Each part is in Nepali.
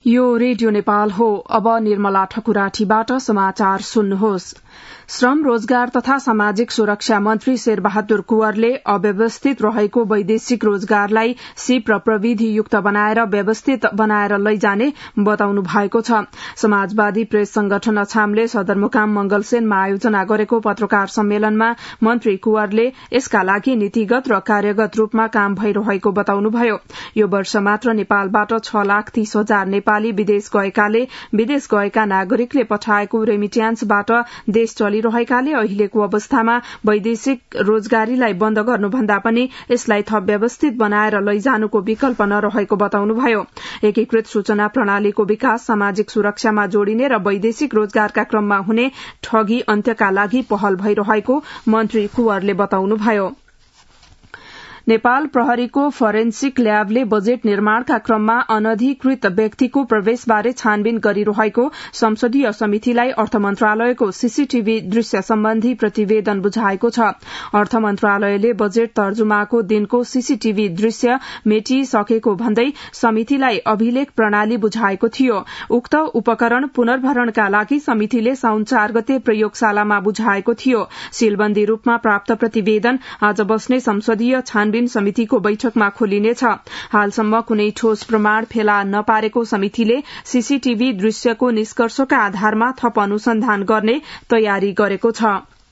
यो रेडियो नेपाल हो। अब निर्मला ठकुराठीबाट समाचार सुन्नुहोस्। श्रम रोजगार तथा सामाजिक सुरक्षा मन्त्री शेरबहादुर कुँवरले अव्यवस्थित रहेको वैदेशिक रोजगारलाई सीप र प्रविधियुक्त बनाएर व्यवस्थित बनाएर लैजाने बताउनु भएको छ। समाजवादी प्रेस संगठन अछामले सदरमुकाम मंगलसेनमा आयोजना गरेको पत्रकार सम्मेलनमा मन्त्री कुँवरले यसका लागि नीतिगत र कार्यगत रूपमा काम भइरहेको बताउनुभयो। यो वर्ष मात्र नेपालबाट 6,30,000 नेपाली विदेश गएकाले विदेश गएका नागरिकले पठाएको रेमिट्यान्सबाट देश चलिरहेकाले अहिलेको अवस्थामा वैदेशिक रोजगारीलाई बन्द गर्नुभन्दा पनि यसलाई थप व्यवस्थित बनाएर लैजानुको विकल्प नरहेको बताउनुभयो। एकीकृत सूचना प्रणालीको विकास, सामाजिक सुरक्षामा जोडिने र वैदेशिक रोजगारका क्रममा हुने ठगी अन्त्यका लागि पहल भइरहेको मन्त्री कुँवरले बताउनुभयो। नेपाल प्रहरीको फोरेन्सिक ल्याबले बजेट निर्माणका क्रममा अनधिकृत व्यक्तिको प्रवेशबारे छानबिन गरिरहेको संसदीय समितिलाई अर्थ मन्त्रालयको सीसीटीभी दृश्य सम्बन्धी प्रतिवेदन बुझाएको छ। अर्थ मन्त्रालयले बजेट तर्जुमाको दिनको सीसीटीभी दृश्य मेटिसकेको भन्दै समितिलाई अभिलेख प्रणाली बुझाएको थियो। उक्त उपकरण पुनर्भरणका लागि समितिले साउन 4 गते प्रयोगशालामा बुझाएको थियो। सीलबन्दी रूपमा प्राप्त प्रतिवेदन आज बस्ने संसदीय छानबिन समितिको बैठकमा खोलिनेछ। हालसम्म कुनै ठोस प्रमाण फेला नपारेको समितिले सीसीटीभी दृश्यको निष्कर्षका आधारमा थप अनुसन्धान गर्ने तयारी गरेको छ।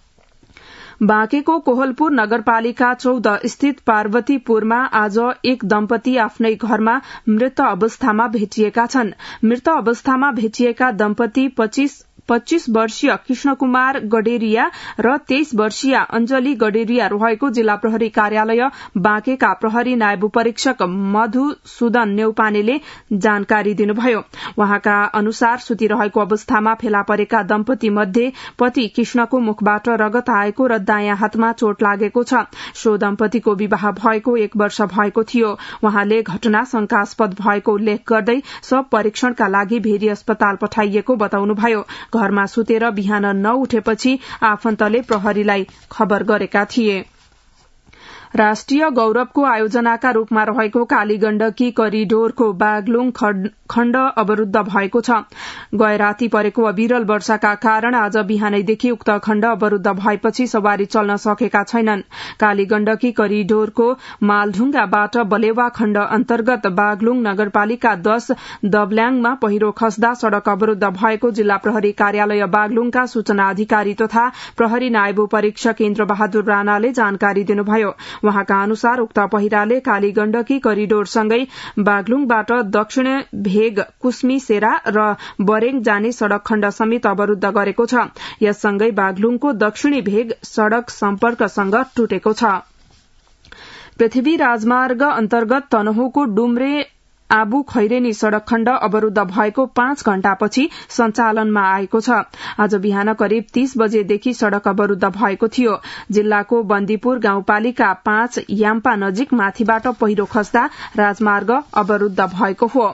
बाँकेको कोहलपुर नगरपालिका 14 स्थित पार्वतीपुरमा आज एक दम्पति आफ्नै घरमा मृत अवस्थामा भेटिएका छन्। मृत अवस्थामा भेटिएका दम्पति 25 वर्षीय कृष्णकुमार गडेरिया र 23 वर्षीय अञ्जली गडेरिया रहेको जिल्ला प्रहरी कार्यालय बाँकेका प्रहरी नायब परीक्षक मधुसूदन नेउपानेले जानकारी दिनुभयो। वहाँका अनुसार सुतिरहेको अवस्थामा फेला परेका दम्पति मध्ये पति कृष्णको मुखबाट रगत आएको र दायाँ हातमा चोट लागेको छ। सो दम्पतिको विवाह भएको 1 वर्ष भएको थियो। वहाँले घटना शंकास्पद भएको उल्लेख गर्दै शव परीक्षणका लागि भेरी अस्पताल पठाइएको बताउनुभयो। घरमा सुतेर बिहान नउठेपछि आफन्तले प्रहरीलाई खबर गरेका थिए। राष्ट्रिय गौरवको आयोजनाका रूपमा रहेको कालीगण्डकी करिडोरको बागलुङ खण्ड अवरूद्ध भएको छ। गए राति परेको अविरल वर्षाका कारण आज बिहानैदेखि उक्त खण्ड अवरूद्ध भएपछि सवारी चल्न सकेका छैनन्। कालीगण्डकी करिडोरको मालढुङ्गाबाट बलेवा खण्ड अन्तर्गत बागलुङ नगरपालिका 10 दबल्याङमा पहिरो खस्दा सड़क अवरूद्ध भएको जिल्ला प्रहरी कार्यालय बागलुङका सूचना अधिकारी तथा प्रहरी नायब परीक्षक इन्द्र बहादुर राणाले जानकारी दिनुभयो। वहाँका अनुसार उक्त पहिराले कालीगण्डकी करिडोरसँगै बागलुङबाट दक्षिण भेग कुस्मी सेरा र बरेङ जाने सड़क खण्ड समेत अवरूद्ध गरेको छ। यससँगै बागलुङको दक्षिणी भेग सड़क सम्पर्कसँग टुटेको छ। पृथ्वी राजमार्ग अन्तर्गत तनहुको डुम्रे आबु खैरेनी सड़क खण्ड अवरूद्ध भएको 5 घण्टापछि सञ्चालनमा आएको छ। आज बिहान करिब 30 बजेदेखि सड़क अवरूद्ध भएको थियो। जिल्लाको बन्दीपुर गाउँपालिका 5 याम्पा नजिक माथिबाट पहिरो खस्दा राजमार्ग अवरूद्ध भएको हो।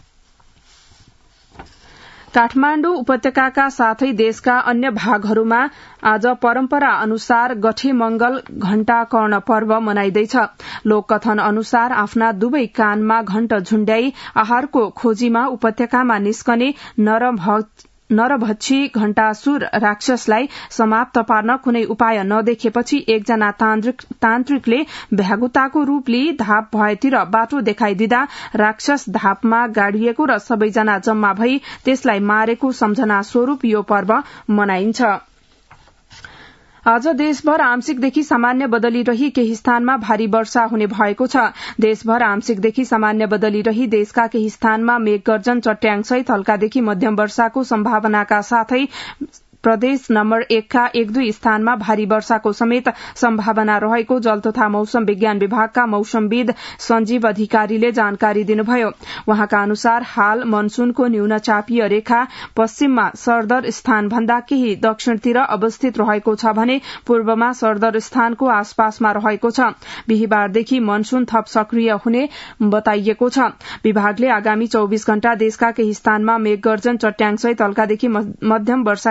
काठमाण्डु उपत्यकाका साथै देशका अन्य भागहरूमा आज परम्परा अनुसार गठे मंगल घण्टाकर्ण पर्व मनाइँदैछ। लोककथन अनुसार आफ्ना दुवै कानमा घण्ट झुण्ड्याई आहारको खोजीमा उपत्यकामा निस्कने नरभक्षी घण्टासुर राक्षसलाई समाप्त पार्न कुनै उपाय नदेखेपछि एकजना तान्त्रिकले भ्यागुताको रूप लिई धाप भएतिर बाटो देखाइदिँदा राक्षस धापमा गाडिएको र सबैजना जम्मा भई त्यसलाई मारेको सम्झना स्वरूप यो पर्व मनाइन्छ। आज देशभर आंशिकदेखि सामान्य बदली रही केही स्थानमा भारी वर्षा हुने भएको छ। देशभर आंशिकदेखि सामान्य बदली रही देशका केही स्थानमा मेघगर्जन चट्याङसहित हल्कादेखि मध्यम वर्षाको सम्भावनाका साथै प्रदेश नम्बर 1 का 1-2 स्थानमा भारी वर्षाको समेत सम्भावना रहेको जल तथा मौसम विज्ञान विभागका मौसमविद सञ्जीव अधिकारीले जानकारी दिनुभयो। वहाँका अनुसार हाल मनसूनको न्यून चापीय रेखा पश्चिममा सरदर स्थानभन्दा केही दक्षिणतिर अवस्थित रहेको छ भने पूर्वमा सरदर स्थानको आसपासमा रहेको छ। बिहिबारदेखि मनसून थप सक्रिय हुने बताइएको छ। विभागले आगामी 24 घण्टा देशका केही स्थानमा मेघगर्जन चट्याङसहित हल्कादेखि मध्यम वर्षाका साथ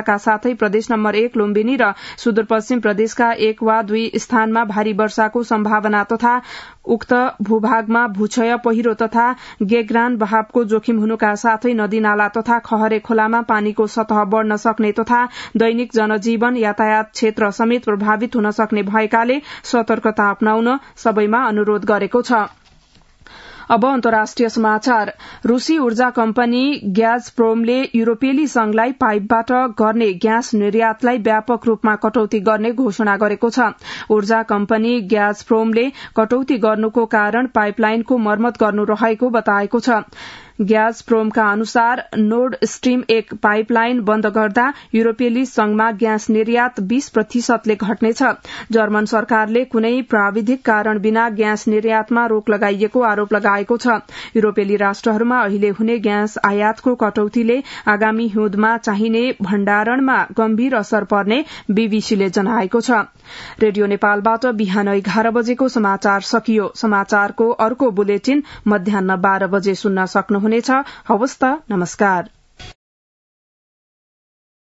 साथै प्रदेश नम्बर 1 लुम्बिनी र सुदूरपश्चिम प्रदेशका 1 वा 2 स्थानमा भारी वर्षाको सम्भावना तथा उक्त भूभागमा भूक्षय पहिरो तथा गेग्रान बहावको जोखिम हुनुका साथै नदी नाला तथा खहरे खोलामा पानीको सतह बढ़न सक्ने तथा दैनिक जनजीवन यातायात क्षेत्र समेत प्रभावित हुन सक्ने भएकाले सतर्कता अपनाउन सबैमा अनुरोध गरेको छ। अब अन्तर्राष्ट्रिय समाचार। रूसी ऊर्जा कम्पनी ग्याजप्रोमले युरोपेली संघलाई पाइपबाट गर्ने ग्यास निर्यातलाई व्यापक रूपमा कटौती गर्ने घोषणा गरेको छ। ऊर्जा कम्पनी ग्याजप्रोमले कटौती गर्नुको कारण पाइपलाइनको मर्मत गर्नु रहेको बताएको छ। ग्याजप्रोमका अनुसार नोर्ड स्ट्रीम 1 पाइपलाइन बन्द गर्दा युरोपेली संघमा ग्यास निर्यात 20% घट्नेछ। जर्मन सरकारले कुनै प्राविधिक कारण बिना ग्यास निर्यातमा रोक लगाइएको आरोप लगाएको छ। युरोपेली राष्ट्रहरूमा अहिले हुने ग्यास आयातको कटौतीले आगामी हिउँदमा चाहिने भण्डारणमा गम्भीर असर पर्ने बीबीसीले जनाएको छ। रेडियो नेपालबाट बिहान 11 बजेको समाचार सकियो। समाचारको अर्को बुलेटिन मध्याह्न 12 बजे सुन्न सक्नुहुनेछ। हवस् त, नमस्कार।